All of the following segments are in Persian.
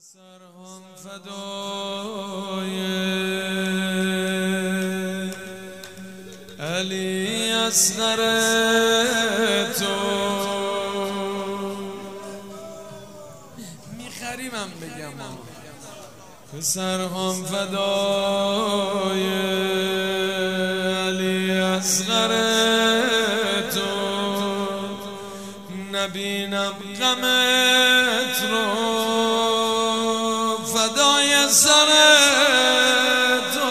سرهم فدای علی اصغر تو میخریمم بگم پسرهم فدای علی اصغر تو نبینم غمت رو فدای سر تو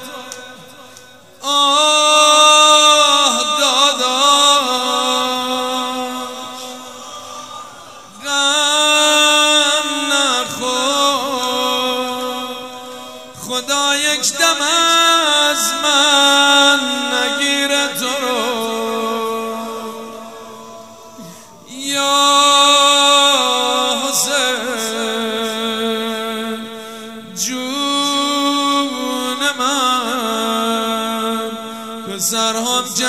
آه داداش غم نخور خدا یک دم از من نگیره تو رو یا پسرهم چه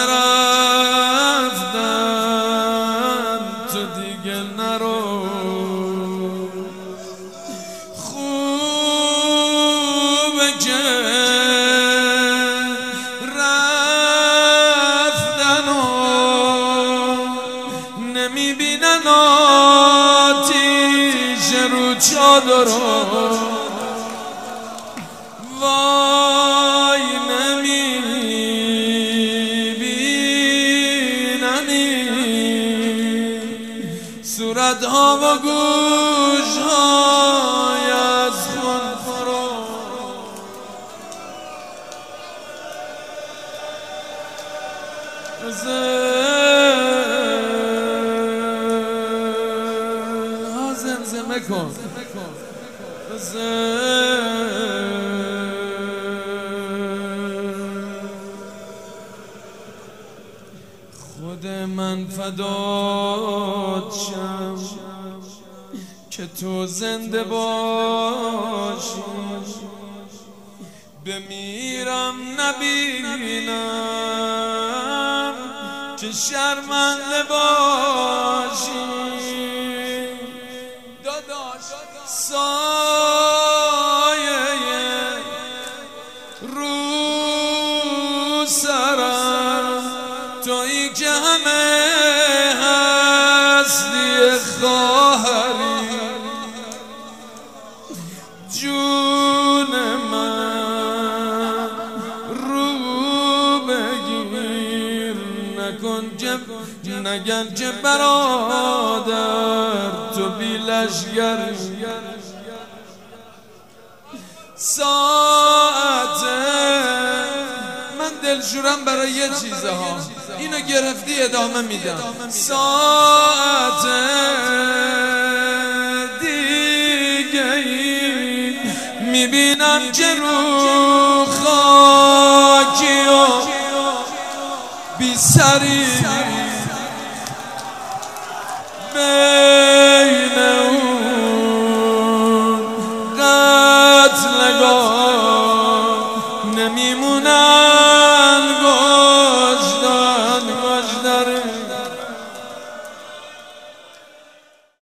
رفتن تو دیگه نرو خوبه که رفتن و نمیبینن آتیش رو چادر وای صورت ها و گوش های از خون فرو زمزمه کن خود من فدات شم که تو زنده باشی بمیرم نبینم که شرمنده باشی داداش سایه رو سرم تویی که همه هستی خواهری جون من رو بگیر نکن نگن که برادر تو بی لشگری ساعته من دلشورم برای یه چیزه ها اینو گرفتی ادامه میدم ساعت دیگه ای میبینم که رو خاکی و بی سری بین اون قتل